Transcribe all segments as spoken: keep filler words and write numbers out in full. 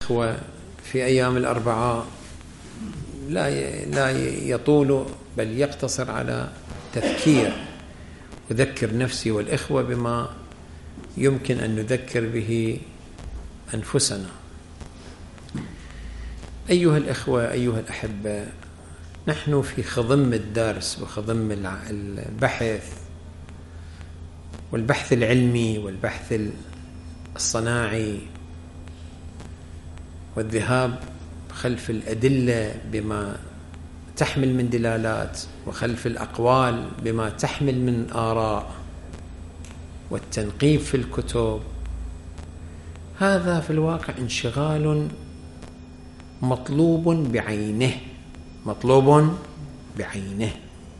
الإخوة في أيام الأربعاء لا لا يطول بل يقتصر على تذكير، أذكر نفسي والإخوة بما يمكن أن نذكر به أنفسنا. أيها الإخوة، أيها الأحبة، نحن في خضم الدرس وخضم البحث والبحث العلمي والبحث الصناعي والذهاب خلف الأدلة بما تحمل من دلالات، وخلف الأقوال بما تحمل من آراء، والتنقيب في الكتب. هذا في الواقع انشغال مطلوب بعينه، مطلوب بعينه،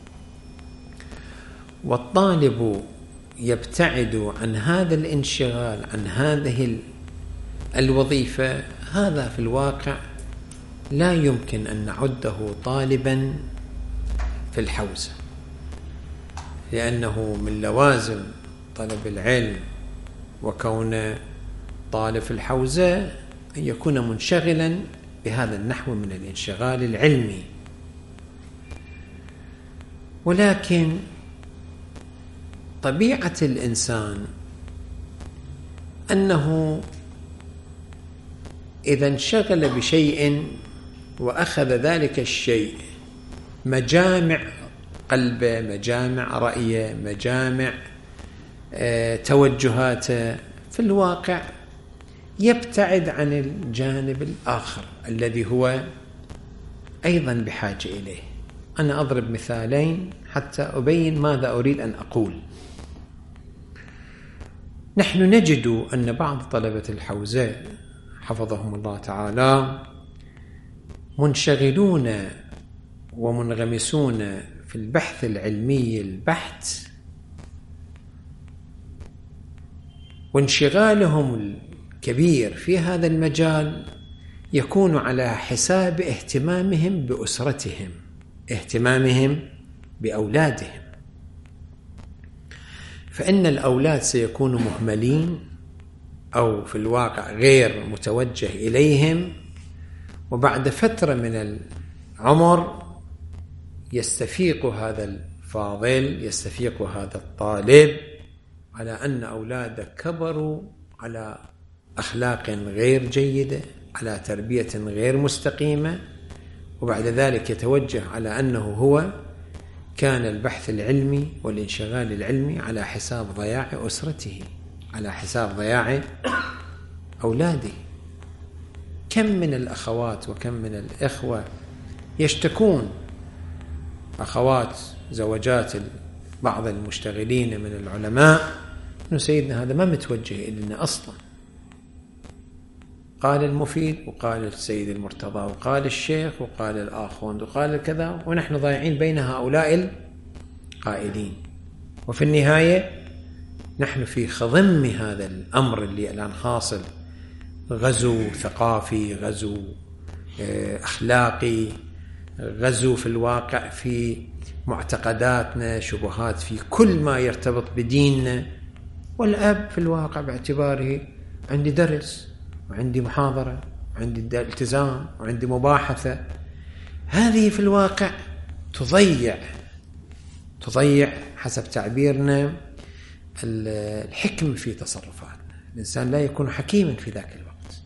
والطالب يبتعد عن هذا الانشغال، عن هذه الوظيفة. هذا في الواقع لا يمكن أن نعده طالبا في الحوزة، لأنه من لوازم طلب العلم وكون طالب في الحوزة أن يكون منشغلا بهذا النحو من الانشغال العلمي. ولكن طبيعة الإنسان أنه إذا انشغل بشيء وأخذ ذلك الشيء مجامع قلبه، مجامع رأيه، مجامع توجهاته، في الواقع يبتعد عن الجانب الآخر الذي هو أيضا بحاجة إليه. أنا أضرب مثالين حتى أبين ماذا أريد أن أقول. نحن نجد أن بعض طلبة الحوزة حفظهم الله تعالى منشغلون ومنغمسون في البحث العلمي البحت، وانشغالهم الكبير في هذا المجال يكون على حساب اهتمامهم بأسرتهم، اهتمامهم بأولادهم. فإن الأولاد سيكونوا مهملين أو في الواقع غير متوجه إليهم، وبعد فترة من العمر يستفيق هذا الفاضل، يستفيق هذا الطالب على أن أولاده كبروا على أخلاق غير جيدة، على تربية غير مستقيمة، وبعد ذلك يتوجه على أنه هو كان البحث العلمي والانشغال العلمي على حساب ضياع أسرته، على حساب ضياع أولاده. كم من الأخوات وكم من الإخوة يشتكون، أخوات زوجات بعض المشتغلين من العلماء، أنه سيدنا هذا ما متوجه إلينا أصلا، قال المفيد وقال السيد المرتضى وقال الشيخ وقال الآخوند وقال كذا، ونحن ضايعين بين هؤلاء القائلين. وفي النهاية نحن في خضم هذا الأمر اللي الآن حاصل، غزو ثقافي، غزو أخلاقي، غزو في الواقع في معتقداتنا، شبهات في كل ما يرتبط بديننا. والأب في الواقع باعتباره عندي درس وعندي محاضرة وعندي التزام وعندي مباحثة، هذه في الواقع تضيع تضيع حسب تعبيرنا الحكم في تصرفاتنا. الإنسان لا يكون حكيما في ذاك الوقت.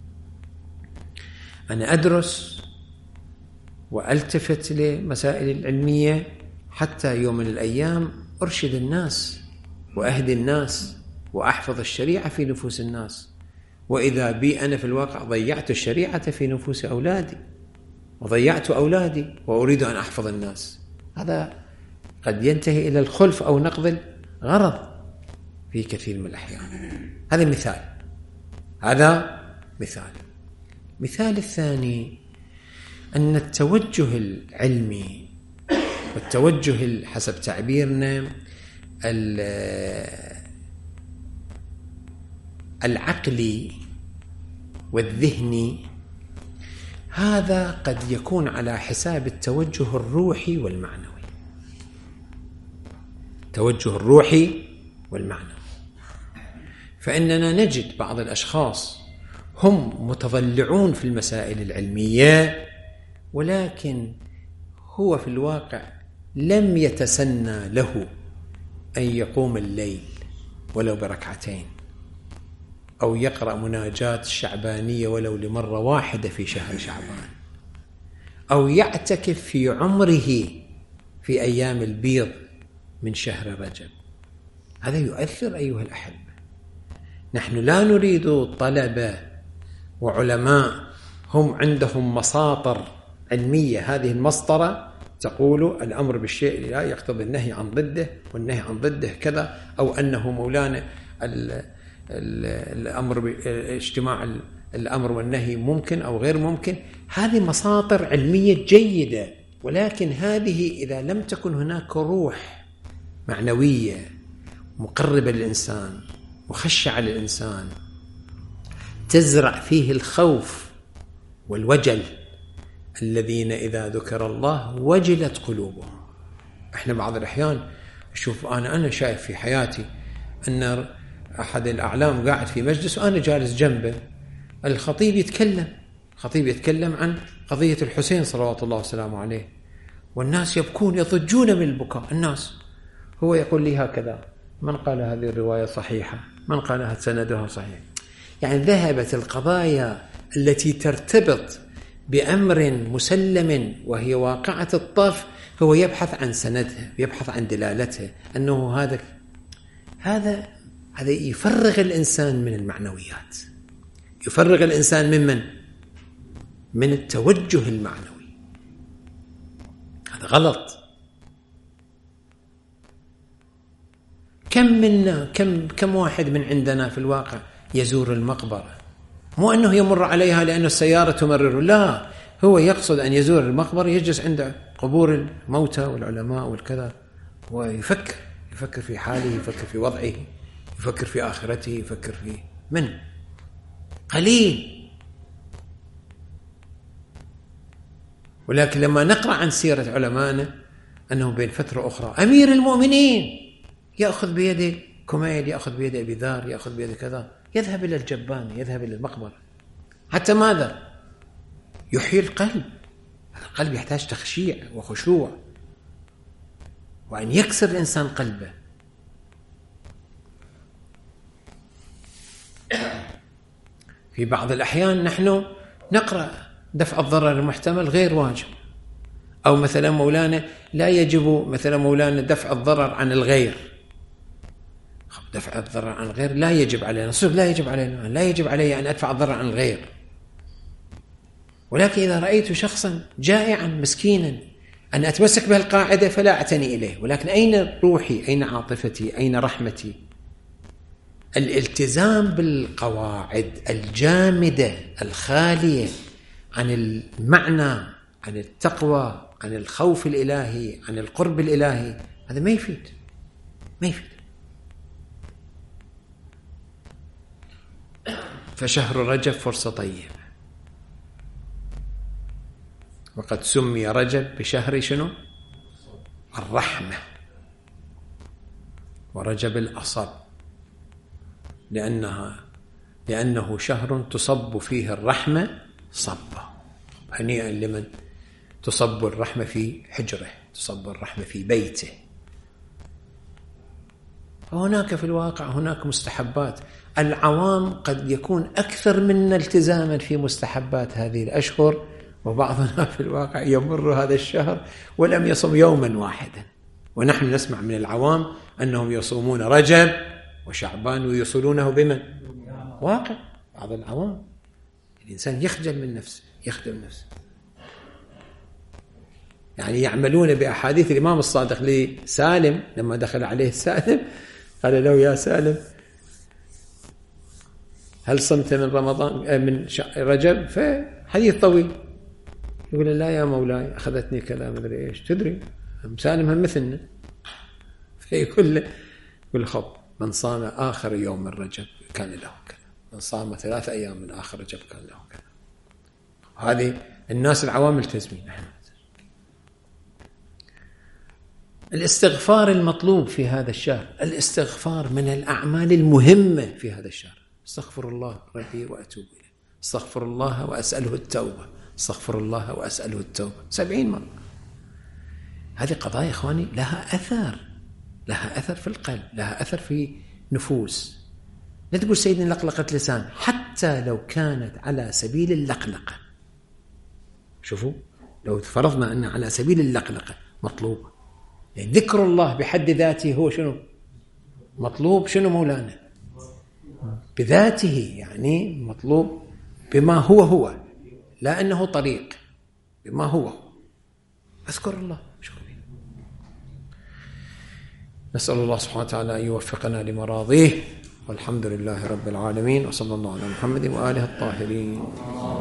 أنا أدرس وألتفت لمسائل العلمية حتى يوم من الأيام أرشد الناس وأهدي الناس وأحفظ الشريعة في نفوس الناس، وإذا بي أنا في الواقع ضيعت الشريعة في نفوس أولادي وضيعت أولادي وأريد أن أحفظ الناس. هذا قد ينتهي إلى الخلف أو نقض الغرض في كثير من الأحيان. هذا مثال، هذا مثال. مثال الثاني أن التوجه العلمي والتوجه حسب تعبيرنا العقلي والذهني، هذا قد يكون على حساب التوجه الروحي والمعنوي. التوجه الروحي والمعنوي، فإننا نجد بعض الأشخاص هم متضلعون في المسائل العلمية، ولكن هو في الواقع لم يتسنى له أن يقوم الليل ولو بركعتين، أو يقرأ مناجاة الشعبانية ولو لمرة واحدة في شهر شعبان، أو يعتكف في عمره في أيام البيض من شهر رجب. هذا يؤثر أيها الأحبة. نحن لا نريد طلبة وعلماء هم عندهم مساطر علمية، هذه المسطرة تقول الأمر بالشيء لا يقتضي النهي عن ضده، والنهي عن ضده كذا، أو أنه مولانا الأمر اجتماع الأمر والنهي ممكن أو غير ممكن. هذه مساطر علمية جيدة، ولكن هذه إذا لم تكن هناك روح معنوية مقربة للإنسان مخشعة للإنسان تزرع فيه الخوف والوجل، الذين إذا ذكر الله وجلت قلوبهم. احنا بعض الأحيان شوف، أنا أنا شايف في حياتي أن أحد الأعلام قاعد في مجلس وأنا جالس جنبه، الخطيب يتكلم الخطيب يتكلم عن قضية الحسين صلوات الله وسلامه عليه، والناس يبكون يضجون من البكاء. الناس هو يقول لي هكذا: من قال هذه الرواية صحيحة؟ من قالها سندها صحيح؟ يعني ذهبت القضايا التي ترتبط بأمر مسلم وهي واقعة الطرف، هو يبحث عن سندها، يبحث عن دلالتها، أنه هذا هذا هذا يفرغ الإنسان من المعنويات، يفرغ الإنسان من من من التوجه المعنوي. هذا غلط. كم منا كم كم واحد من عندنا في الواقع يزور المقبرة، مو أنه يمر عليها لأن السيارة تمرر، لا، هو يقصد أن يزور المقبرة، يجلس عند قبور الموتى والعلماء والكذا، ويفكر يفكر في حاله، يفكر في وضعه، يفكر في آخرته، يفكر في من قليل. ولكن لما نقرأ عن سيرة علمائنا أنه بين فترة أخرى أمير المؤمنين يأخذ بيد كميل، يأخذ بيد أبي ذر، يأخذ بيد كذا، يذهب إلى الجبان، يذهب إلى المقبرة. حتى ماذا؟ يحيي القلب. القلب يحتاج تخشيع وخشوع، وأن يكسر الإنسان قلبه. في بعض الأحيان نحن نقرأ دفع الضرر المحتمل غير واجب، أو مثلا مولانا لا يجب مثلا مولانا دفع الضرر عن الغير. دفع الضرر عن الغير لا يجب علينا، صدق لا يجب علينا، لا يجب علي أن أدفع الضرر عن الغير. ولكن إذا رأيت شخصا جائعا مسكينا أن أتمسك بهالقاعدة فلا أعتني إليه. ولكن أين روحي؟ أين عاطفتي؟ أين رحمتي؟ الالتزام بالقواعد الجامدة الخالية عن المعنى، عن التقوى، عن الخوف الإلهي، عن القرب الإلهي، هذا ما يفيد ما يفيد. فشهر رجب فرصة طيبة، وقد سمي رجب بشهر شنو؟ الرحمة، ورجب الأصب، لأنها لأنه شهر تصب فيه الرحمة صبا. هنيئا لمن تصب الرحمة في حجره، تصب الرحمة في بيته. وهناك في الواقع هناك مستحبات. العوام قد يكون أكثر منا التزاما في مستحبات هذه الأشهر، وبعضنا في الواقع يمر هذا الشهر ولم يصم يوما واحدا. ونحن نسمع من العوام أنهم يصومون رجب وشعبان ويصلونه بمن؟ واقع بعض العوام. الإنسان يخجل من نفسه، يخجل نفسه. يعني يعملون بأحاديث الإمام الصادق لسالم لما دخل عليه سالم قال له: يا سالم، هل صمت من رمضان من رجب؟ فحديث طويل، يقول: لا يا مولاي، أخذتني كذا مدري إيش. تدري سالم هم مثلنا. فيقول له يقول خب من صام آخر يوم من رجب كان له كذا، من صام ثلاثة أيام من آخر رجب كان له كذا. هذه الناس العوام ملتزمين. نحن الاستغفار المطلوب في هذا الشهر، الاستغفار من الأعمال المهمة في هذا الشهر. استغفر الله ربي وأتوب إليه، استغفر الله وأسأله التوبة، استغفر الله وأسأله التوبة سبعين مرة. هذه قضايا إخواني لها أثر، لها أثر في القلب، لها أثر في نفوس. لا تقول سيدنا لقلقة لسان، حتى لو كانت على سبيل اللقلقة. شوفوا، لو فرضنا أن على سبيل اللقلقة مطلوب، يعني ذكر الله بحد ذاته هو شنو مطلوب؟ شنو مولانا؟ بذاته، يعني مطلوب بما هو هو، لا أنه طريق، بما هو هو. أذكر الله. شكرا. نسأل الله سبحانه وتعالى أن يوفقنا لمراضيه، والحمد لله رب العالمين، وصلى الله على محمد وآله الطاهرين.